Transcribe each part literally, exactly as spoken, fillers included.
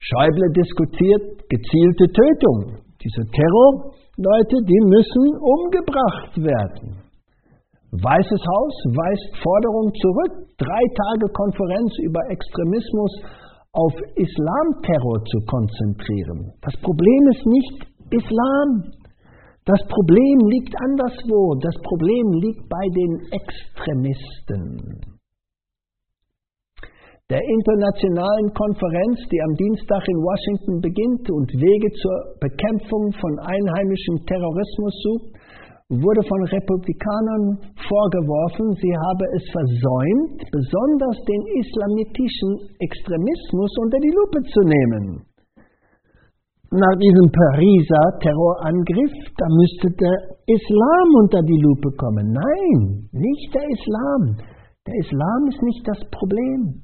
Schäuble diskutiert gezielte Tötung. Diese Terrorleute, die müssen umgebracht werden. Weißes Haus weist Forderung zurück, drei Tage Konferenz über Extremismus auf Islamterror zu konzentrieren. Das Problem ist nicht Islam. Das Problem liegt anderswo. Das Problem liegt bei den Extremisten. Der internationalen Konferenz, die am Dienstag in Washington beginnt und Wege zur Bekämpfung von einheimischem Terrorismus sucht, wurde von Republikanern vorgeworfen, sie habe es versäumt, besonders den islamistischen Extremismus unter die Lupe zu nehmen. Nach diesem Pariser Terrorangriff, da müsste der Islam unter die Lupe kommen. Nein, nicht der Islam. Der Islam ist nicht das Problem.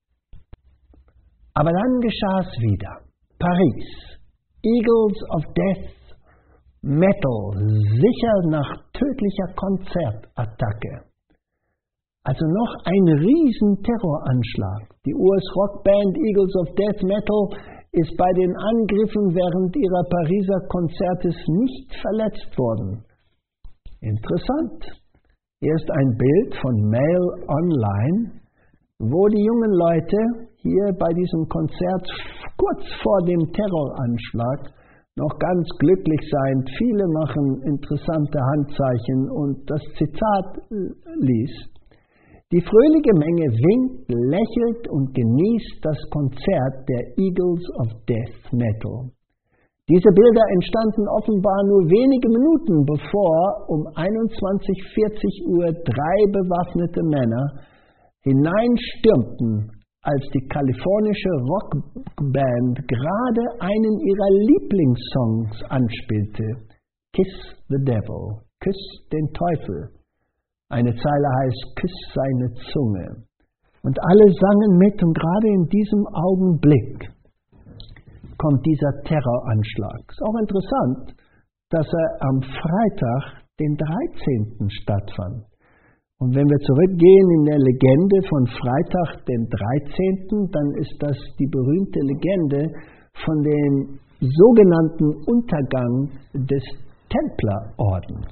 Aber dann geschah es wieder. Paris, Eagles of Death Metal, sicher nach tödlicher Konzertattacke. Also noch ein riesen Terroranschlag. Die U S-Rockband Eagles of Death Metal ist bei den Angriffen während ihrer Pariser Konzertes nicht verletzt worden. Interessant. Hier ist ein Bild von Mail Online, wo die jungen Leute hier bei diesem Konzert kurz vor dem Terroranschlag noch ganz glücklich seien. Viele machen interessante Handzeichen und das Zitat liest: Die fröhliche Menge winkt, lächelt und genießt das Konzert der Eagles of Death Metal. Diese Bilder entstanden offenbar nur wenige Minuten bevor um einundzwanzig Uhr vierzig drei bewaffnete Männer hineinstürmten, als die kalifornische Rockband gerade einen ihrer Lieblingssongs anspielte: Kiss the Devil, Küss den Teufel. Eine Zeile heißt: Küss seine Zunge. Und alle sangen mit, und gerade in diesem Augenblick kommt dieser Terroranschlag. Es ist auch interessant, dass er am Freitag, den dreizehnten stattfand. Und wenn wir zurückgehen in der Legende von Freitag, den dreizehnten, dann ist das die berühmte Legende von dem sogenannten Untergang des Templerordens.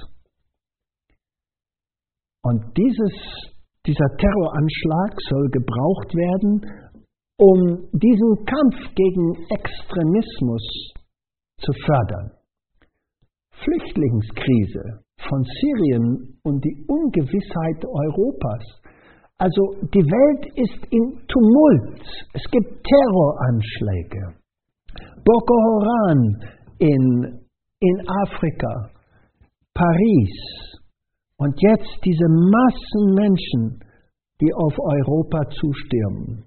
Und dieses, dieser Terroranschlag soll gebraucht werden, um diesen Kampf gegen Extremismus zu fördern. Flüchtlingskrise von Syrien und die Ungewissheit Europas. Also die Welt ist in Tumult. Es gibt Terroranschläge. Boko Haram in, in Afrika, Paris und jetzt diese Massen Menschen, die auf Europa zustürmen.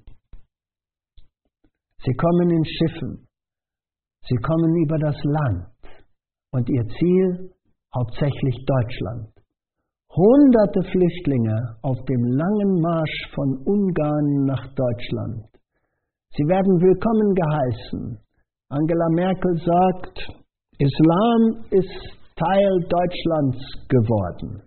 Sie kommen in Schiffen, sie kommen über das Land und ihr Ziel hauptsächlich Deutschland. Hunderte Flüchtlinge auf dem langen Marsch von Ungarn nach Deutschland. Sie werden willkommen geheißen. Angela Merkel sagt, Islam ist Teil Deutschlands geworden.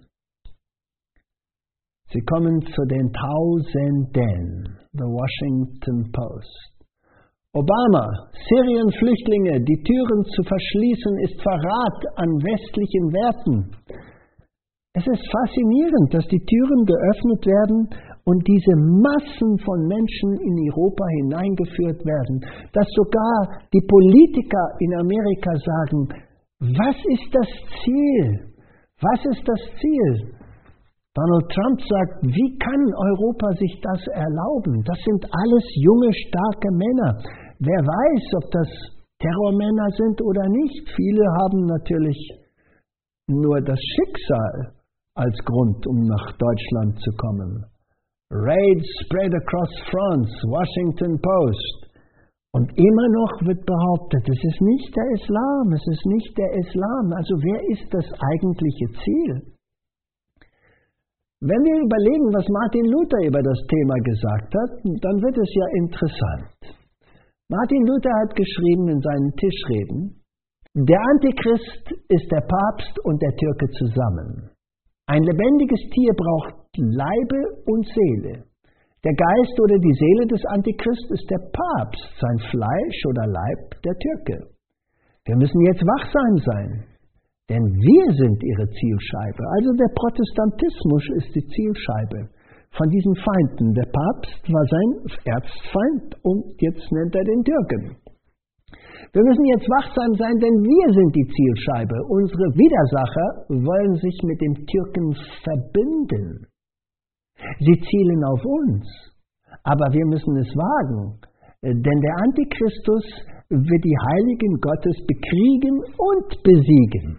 Sie kommen zu den Tausenden. The Washington Post. Obama, Syrien-Flüchtlinge, die Türen zu verschließen, ist Verrat an westlichen Werten. Es ist faszinierend, dass die Türen geöffnet werden und diese Massen von Menschen in Europa hineingeführt werden, dass sogar die Politiker in Amerika sagen, was ist das Ziel? Was ist das Ziel? Donald Trump sagt, wie kann Europa sich das erlauben? Das sind alles junge, starke Männer. Wer weiß, ob das Terrormänner sind oder nicht. Viele haben natürlich nur das Schicksal als Grund, um nach Deutschland zu kommen. Raids spread across France, Washington Post. Und immer noch wird behauptet, es ist nicht der Islam, es ist nicht der Islam. Also wer ist das eigentliche Ziel? Wenn wir überlegen, was Martin Luther über das Thema gesagt hat, dann wird es ja interessant. Martin Luther hat geschrieben in seinen Tischreden, der Antichrist ist der Papst und der Türke zusammen. Ein lebendiges Tier braucht Leibe und Seele. Der Geist oder die Seele des Antichrist ist der Papst, sein Fleisch oder Leib der Türke. Wir müssen jetzt wachsam sein, denn wir sind ihre Zielscheibe. Also der Protestantismus ist die Zielscheibe von diesen Feinden. Der Papst war sein Erzfeind und jetzt nennt er den Türken. Wir müssen jetzt wachsam sein, denn wir sind die Zielscheibe. Unsere Widersacher wollen sich mit dem Türken verbinden. Sie zielen auf uns, aber wir müssen es wagen, denn der Antichristus wird die Heiligen Gottes bekriegen und besiegen.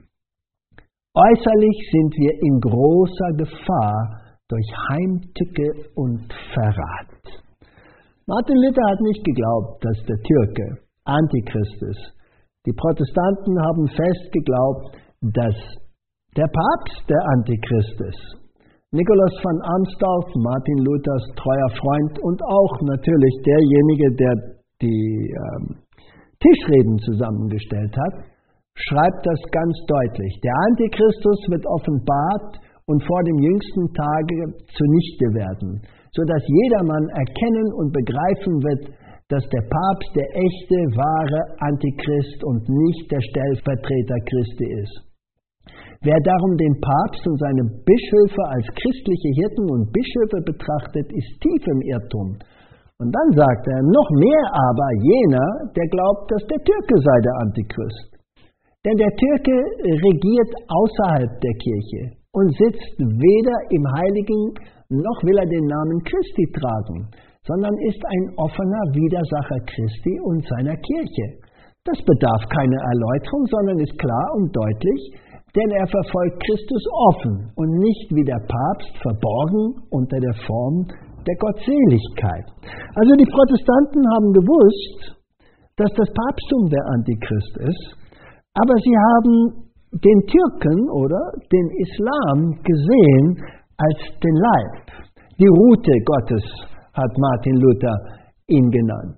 Äußerlich sind wir in großer Gefahr durch Heimtücke und Verrat. Martin Luther hat nicht geglaubt, dass der Türke Antichrist ist. Die Protestanten haben fest geglaubt, dass der Papst der Antichrist ist. Nikolaus von Amsdorf, Martin Luthers treuer Freund und auch natürlich derjenige, der die ähm, Tischreden zusammengestellt hat, schreibt das ganz deutlich. Der Antichristus wird offenbart und vor dem jüngsten Tage zunichte werden, sodass jedermann erkennen und begreifen wird, dass der Papst der echte, wahre Antichrist und nicht der Stellvertreter Christi ist. Wer darum den Papst und seine Bischöfe als christliche Hirten und Bischöfe betrachtet, ist tief im Irrtum. Und dann sagt er, noch mehr aber jener, der glaubt, dass der Türke sei der Antichrist. Denn der Türke regiert außerhalb der Kirche und sitzt weder im Heiligen, noch will er den Namen Christi tragen, sondern ist ein offener Widersacher Christi und seiner Kirche. Das bedarf keiner Erläuterung, sondern ist klar und deutlich, denn er verfolgt Christus offen und nicht wie der Papst verborgen unter der Form der Gottseligkeit. Also die Protestanten haben gewusst, dass das Papsttum der Antichrist ist, aber sie haben den Türken oder den Islam gesehen als den Leib. Die Rute Gottes hat Martin Luther ihn genannt.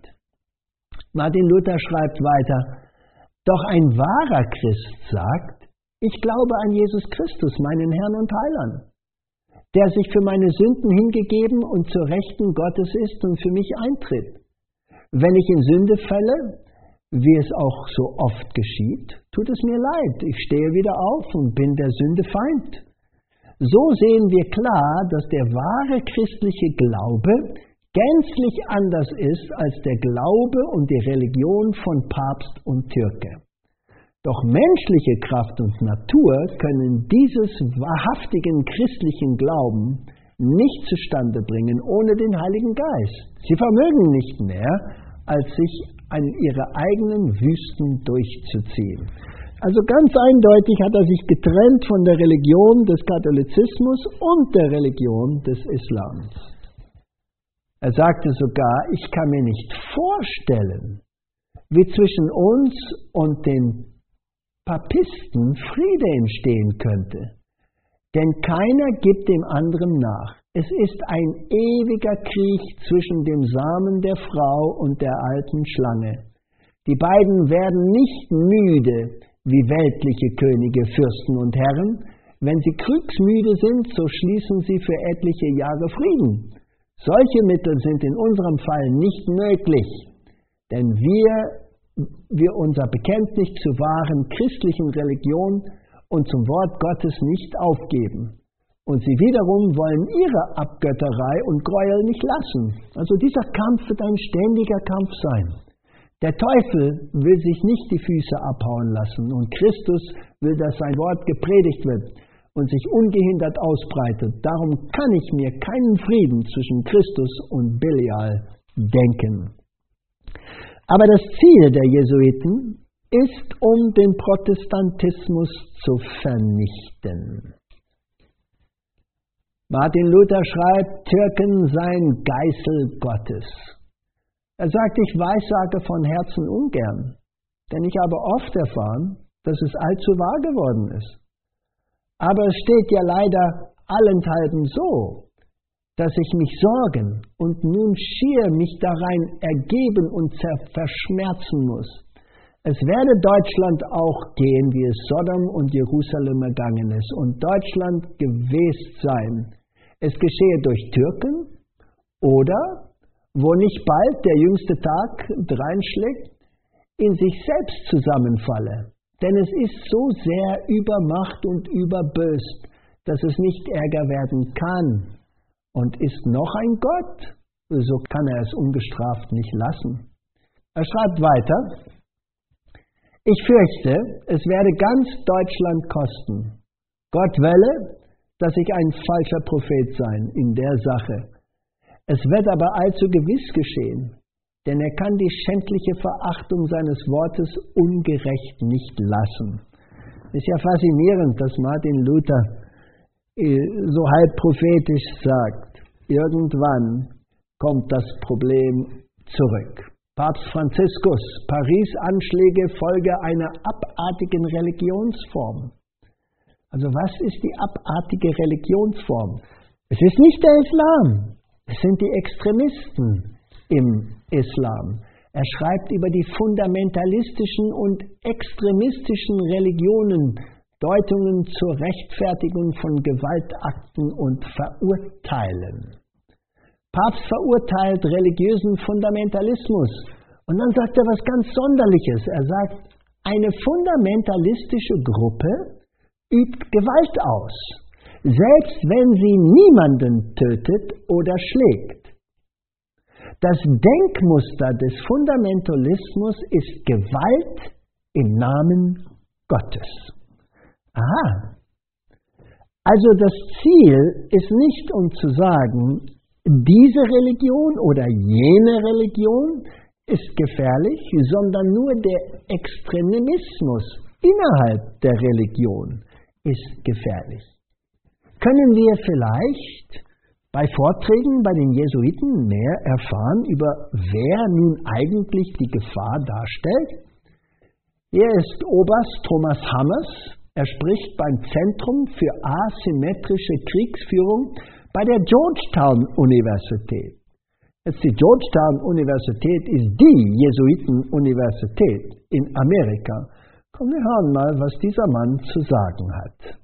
Martin Luther schreibt weiter, doch ein wahrer Christ sagt, ich glaube an Jesus Christus, meinen Herrn und Heiland, der sich für meine Sünden hingegeben und zur Rechten Gottes ist und für mich eintritt. Wenn ich in Sünde falle, wie es auch so oft geschieht, tut es mir leid. Ich stehe wieder auf und bin der Sünde Feind. So sehen wir klar, dass der wahre christliche Glaube gänzlich anders ist als der Glaube und die Religion von Papst und Türke. Doch menschliche Kraft und Natur können dieses wahrhaftigen christlichen Glauben nicht zustande bringen ohne den Heiligen Geist. Sie vermögen nicht mehr, als sich an ihre eigenen Wüsten durchzuziehen. Also ganz eindeutig hat er sich getrennt von der Religion des Katholizismus und der Religion des Islams. Er sagte sogar, ich kann mir nicht vorstellen, wie zwischen uns und den Papisten Friede entstehen könnte. Denn keiner gibt dem anderen nach. Es ist ein ewiger Krieg zwischen dem Samen der Frau und der alten Schlange. Die beiden werden nicht müde wie weltliche Könige, Fürsten und Herren. Wenn sie kriegsmüde sind, so schließen sie für etliche Jahre Frieden. Solche Mittel sind in unserem Fall nicht möglich, denn wir wir unser Bekenntnis zur wahren christlichen Religion und zum Wort Gottes nicht aufgeben. Und sie wiederum wollen ihre Abgötterei und Gräuel nicht lassen. Also dieser Kampf wird ein ständiger Kampf sein. Der Teufel will sich nicht die Füße abhauen lassen und Christus will, dass sein Wort gepredigt wird und sich ungehindert ausbreitet. Darum kann ich mir keinen Frieden zwischen Christus und Belial denken. Aber das Ziel der Jesuiten ist, um den Protestantismus zu vernichten. Martin Luther schreibt, Türken seien Geißel Gottes. Er sagt, ich weissage von Herzen ungern, denn ich habe oft erfahren, dass es allzu wahr geworden ist. Aber es steht ja leider allenthalben so, dass ich mich sorgen und nun schier mich darein ergeben und verschmerzen muss. Es werde Deutschland auch gehen, wie es Sodom und Jerusalem ergangen ist, und Deutschland gewest sein. Es geschehe durch Türken Oder, wo nicht bald der jüngste Tag dreinschlägt, in sich selbst zusammenfalle. Denn es ist so sehr übermacht und überböst, dass es nicht ärger werden kann. Und ist noch ein Gott, so kann er es ungestraft nicht lassen. Er schreibt weiter: Ich fürchte, es werde ganz Deutschland kosten. Gott wolle, dass ich ein falscher Prophet sein in der Sache. Es wird aber allzu gewiss geschehen, denn er kann die schändliche Verachtung seines Wortes ungerecht nicht lassen. Ist ja faszinierend, dass Martin Luther so halb prophetisch sagt, irgendwann kommt das Problem zurück. Papst Franziskus, Paris-Anschläge Folge einer abartigen Religionsform. Also was ist die abartige Religionsform? Es ist nicht der Islam, es sind die Extremisten im Islam. Er schreibt über die fundamentalistischen und extremistischen Religionen Deutungen zur Rechtfertigung von Gewaltakten und Verurteilen. Papst verurteilt religiösen Fundamentalismus. Und dann sagt er was ganz Sonderliches. Er sagt, eine fundamentalistische Gruppe übt Gewalt aus, selbst wenn sie niemanden tötet oder schlägt. Das Denkmuster des Fundamentalismus ist Gewalt im Namen Gottes. Aha. Also das Ziel ist nicht, um zu sagen, diese Religion oder jene Religion ist gefährlich, sondern nur der Extremismus innerhalb der Religion ist gefährlich. Können wir vielleicht bei Vorträgen bei den Jesuiten mehr erfahren über wer nun eigentlich die Gefahr darstellt? Hier ist Oberst Thomas Hammers. Er spricht beim Zentrum für asymmetrische Kriegsführung bei der Georgetown-Universität. Jetzt die Georgetown-Universität ist die Jesuiten-Universität in Amerika. Komm, wir hören mal, was dieser Mann zu sagen hat.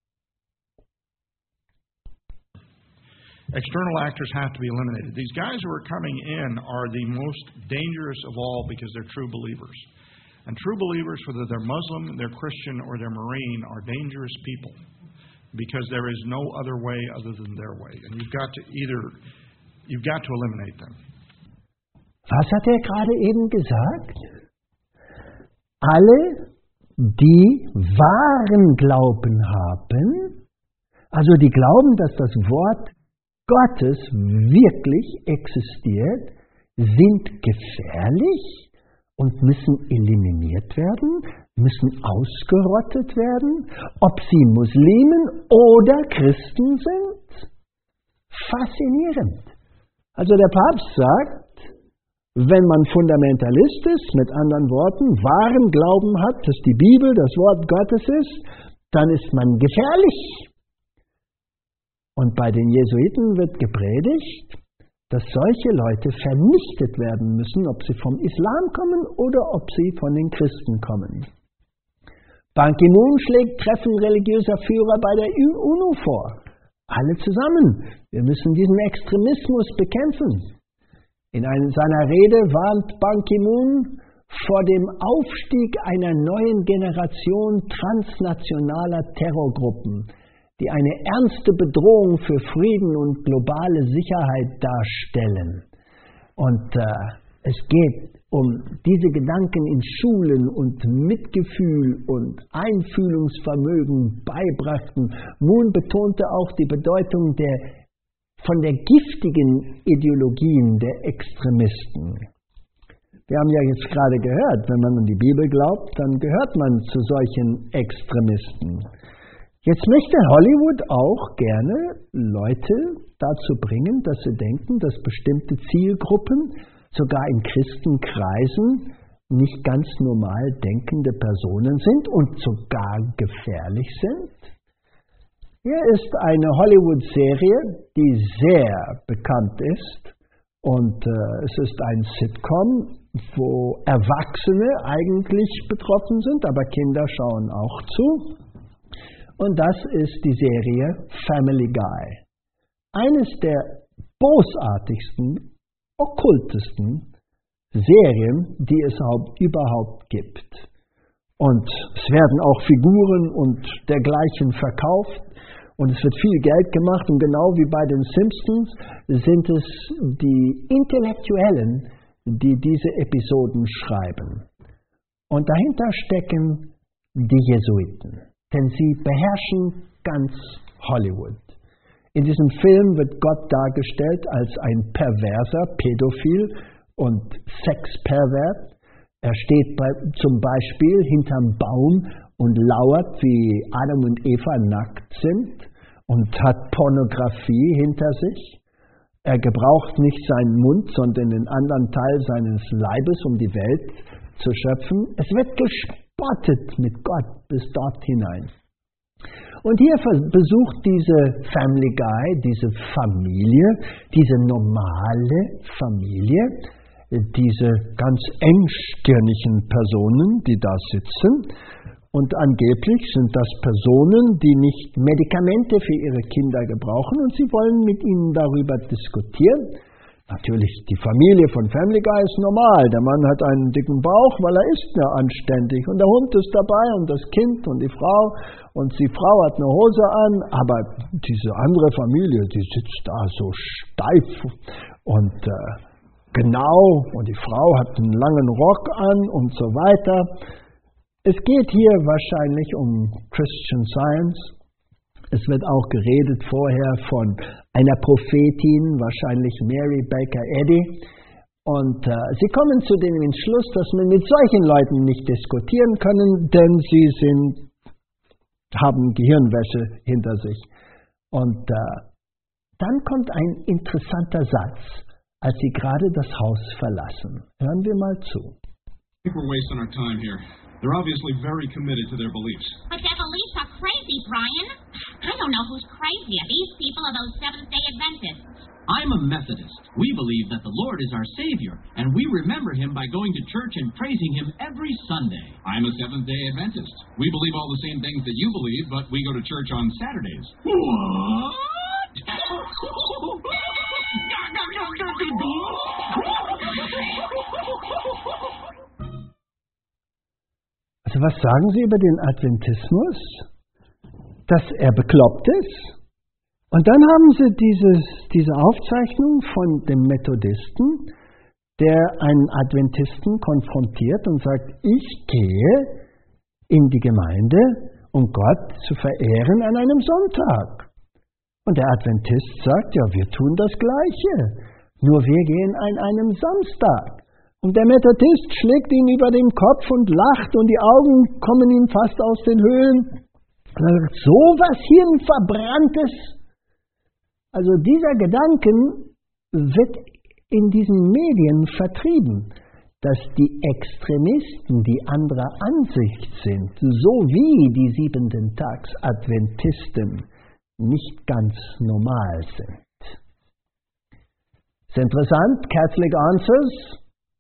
External actors have to be eliminated. These guys who are coming in are the most dangerous of all because they're true believers. And true believers, whether they're Muslim, they're Christian, or they're Marine, are dangerous people because there is no other way other than their way. And you've got to either, you've got to eliminate them. Was hat er gerade eben gesagt? Alle, die wahren Glauben haben, also die glauben, dass das Wort Gottes wirklich existiert, sind gefährlich und müssen eliminiert werden, müssen ausgerottet werden, ob sie Muslimen oder Christen sind. Faszinierend. Also der Papst sagt, wenn man Fundamentalist ist, mit anderen Worten, wahren Glauben hat, dass die Bibel das Wort Gottes ist, dann ist man gefährlich. Und bei den Jesuiten wird gepredigt, dass solche Leute vernichtet werden müssen, ob sie vom Islam kommen oder ob sie von den Christen kommen. Ban Ki-moon schlägt Treffen religiöser Führer bei der UNO vor. Alle zusammen. Wir müssen diesen Extremismus bekämpfen. In einer, seiner Rede warnt Ban Ki-moon vor dem Aufstieg einer neuen Generation transnationaler Terrorgruppen, die eine ernste Bedrohung für Frieden und globale Sicherheit darstellen. Und äh, es geht um diese Gedanken in Schulen und Mitgefühl und Einfühlungsvermögen beibrachten. Moon betonte auch die Bedeutung der, von der giftigen Ideologien der Extremisten. Wir haben ja jetzt gerade gehört, wenn man an die Bibel glaubt, dann gehört man zu solchen Extremisten. Jetzt möchte Hollywood auch gerne Leute dazu bringen, dass sie denken, dass bestimmte Zielgruppen, sogar in Christenkreisen, nicht ganz normal denkende Personen sind und sogar gefährlich sind. Hier ist eine Hollywood-Serie, die sehr bekannt ist. Und äh, es ist ein Sitcom, wo Erwachsene eigentlich betroffen sind, aber Kinder schauen auch zu. Und das ist die Serie Family Guy. Eines der bosartigsten, okkultesten Serien, die es überhaupt gibt. Und es werden auch Figuren und dergleichen verkauft und es wird viel Geld gemacht und genau wie bei den Simpsons sind es die Intellektuellen, die diese Episoden schreiben. Und dahinter stecken die Jesuiten, denn sie beherrschen ganz Hollywood. In diesem Film wird Gott dargestellt als ein perverser Pädophil und Sexpervert. Er steht bei, zum Beispiel hinterm Baum und lauert, wie Adam und Eva nackt sind und hat Pornografie hinter sich. Er gebraucht nicht seinen Mund, sondern den anderen Teil seines Leibes, um die Welt zu schöpfen. Es wird gespottet mit Gott bis dort hinein. Und hier besucht diese Family Guy, diese Familie, diese normale Familie, diese ganz engstirnigen Personen, die da sitzen. Und angeblich sind das Personen, die nicht Medikamente für ihre Kinder gebrauchen und sie wollen mit ihnen darüber diskutieren. Natürlich, die Familie von Family Guy ist normal. Der Mann hat einen dicken Bauch, weil er isst ja anständig. Und der Hund ist dabei und das Kind und die Frau. Und die Frau hat eine Hose an, aber diese andere Familie, die sitzt da so steif und äh, genau. Und die Frau hat einen langen Rock an und so weiter. Es geht hier wahrscheinlich um Christian Science. Es wird auch geredet vorher von einer Prophetin, wahrscheinlich Mary Baker Eddy. Und äh, sie kommen zu dem Entschluss, dass man mit solchen Leuten nicht diskutieren können, denn sie sind, haben Gehirnwäsche hinter sich. Und äh, dann kommt ein interessanter Satz, als sie gerade das Haus verlassen. Hören wir mal zu. I think we're wasting our time here. They're obviously very committed to their beliefs. But their beliefs are crazy, Brian. I don't know who's crazier, these people or those Seventh-day Adventists. I'm a Methodist. We believe that the Lord is our Savior, and we remember Him by going to church and praising Him every Sunday. I'm a Seventh-day Adventist. We believe all the same things that you believe, but we go to church on Saturdays. What? Also was sagen Sie über den Adventismus? Dass er bekloppt ist? Und dann haben Sie dieses, diese Aufzeichnung von dem Methodisten, der einen Adventisten konfrontiert und sagt, ich gehe in die Gemeinde, um Gott zu verehren an einem Sonntag. Und der Adventist sagt, ja, wir tun das Gleiche, nur wir gehen an einem Samstag. Und der Methodist schlägt ihn über den Kopf und lacht und die Augen kommen ihm fast aus den Höhlen. Und er sagt, so was Hirnverbranntes. Also dieser Gedanken wird in diesen Medien vertrieben, dass die Extremisten, die anderer Ansicht sind, so wie die Siebenten-Tags-Adventisten, nicht ganz normal sind. Ist interessant, Catholic Answers.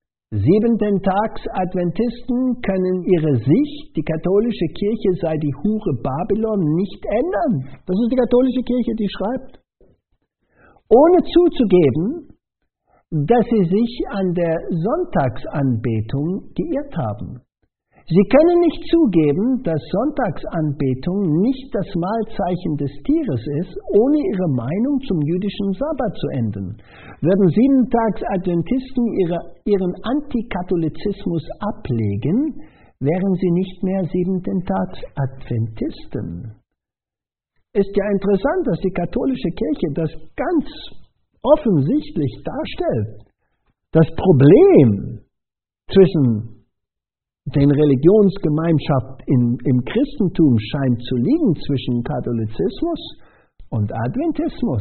Siebenten-Tags-Adventisten können ihre Sicht, die katholische Kirche sei die Hure Babylon, nicht ändern. Das ist die katholische Kirche, die schreibt. Ohne zuzugeben, dass sie sich an der Sonntagsanbetung geirrt haben. Sie können nicht zugeben, dass Sonntagsanbetung nicht das Mahlzeichen des Tieres ist, ohne ihre Meinung zum jüdischen Sabbat zu ändern. Würden Siebentags-Adventisten ihre, ihren Antikatholizismus ablegen, wären sie nicht mehr Siebentags-Adventisten. Ist ja interessant, dass die katholische Kirche das ganz offensichtlich darstellt. Das Problem zwischen den Religionsgemeinschaft in, im Christentum scheint zu liegen zwischen Katholizismus und Adventismus.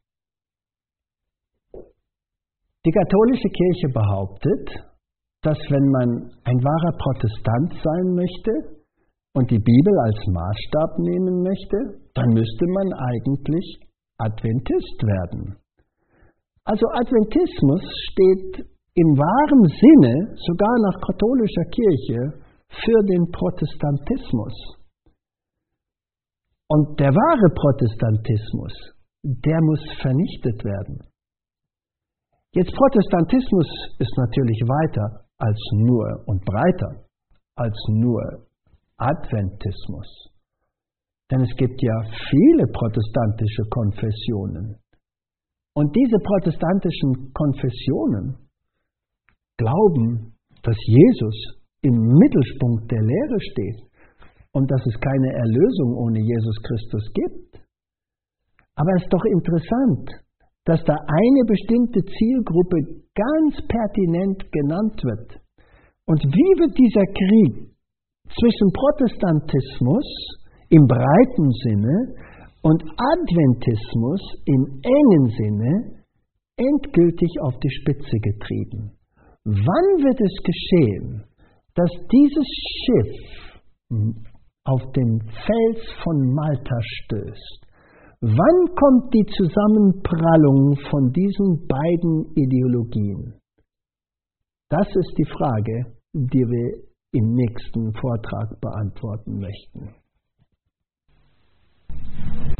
Die katholische Kirche behauptet, dass wenn man ein wahrer Protestant sein möchte und die Bibel als Maßstab nehmen möchte, dann müsste man eigentlich Adventist werden. Also Adventismus steht im wahren Sinne, sogar nach katholischer Kirche, für den Protestantismus. Und der wahre Protestantismus, der muss vernichtet werden. Jetzt Protestantismus ist natürlich weiter als nur und breiter als nur Adventismus. Denn es gibt ja viele protestantische Konfessionen. Und diese protestantischen Konfessionen glauben, dass Jesus im Mittelpunkt der Lehre steht und dass es keine Erlösung ohne Jesus Christus gibt. Aber es ist doch interessant, dass da eine bestimmte Zielgruppe ganz pertinent genannt wird. Und wie wird dieser Krieg zwischen Protestantismus im breiten Sinne und Adventismus im engen Sinne endgültig auf die Spitze getrieben? Wann wird es geschehen, dass dieses Schiff auf den Fels von Malta stößt? Wann kommt die Zusammenprallung von diesen beiden Ideologien? Das ist die Frage, die wir im nächsten Vortrag beantworten möchten.